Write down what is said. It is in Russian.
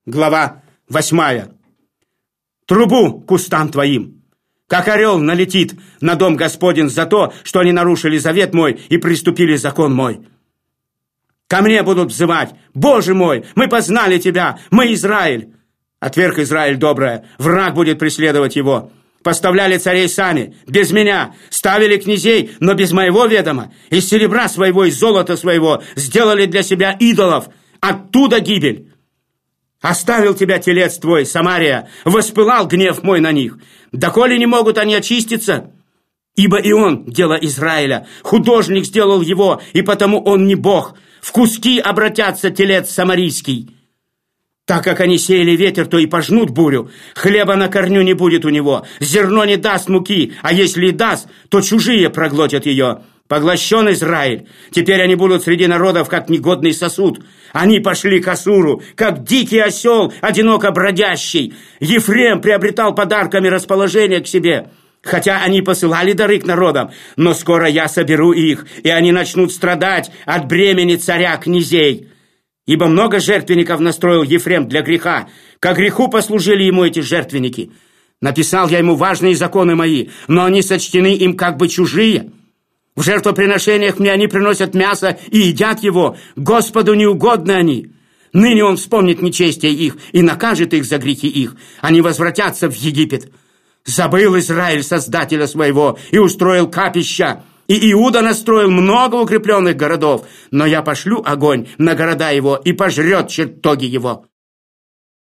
Глава 8. Трубу к устам твоим. Как орел налетит на дом Господень за то, что они нарушили завет мой и приступили закон мой. Ко мне будут взывать: Боже мой, мы познали тебя, мы Израиль. Отверг Израиль доброе, враг будет преследовать его. Поставляли царей сами, без меня, ставили князей, но без моего ведома. Из серебра своего, из золота своего сделали для себя идолов. Оттуда гибель. Оставил тебя телец твой, Самария, воспылал гнев мой на них. Доколе не могут они очиститься? Ибо и он дело Израиля, художник сделал его, и потому он не Бог. В куски обратятся телец самарийский. Так как они сеяли ветер, то и пожнут бурю. Хлеба на корню не будет у него, зерно не даст муки, а если и даст, то чужие проглотят ее. Поглощен Израиль. Теперь они будут среди народов, как негодный сосуд. Они пошли к Ассуру, как дикий осел, одиноко бродящий. Ефрем приобретал подарками расположение к себе. Хотя они посылали дары к народам, но скоро я соберу их, и они начнут страдать от бремени царя князей. Ибо много жертвенников настроил Ефрем для греха. Ко греху послужили ему эти жертвенники. Написал я ему важные законы мои, но они сочтены им как бы чужие. В жертвоприношениях мне они приносят мясо и едят его. Господу неугодны они. Ныне он вспомнит нечестие их и накажет их за грехи их. Они возвратятся в Египет. Забыл Израиль Создателя своего и устроил капища. И Иуда настроил много укрепленных городов. Но я пошлю огонь на города его и пожрет чертоги его.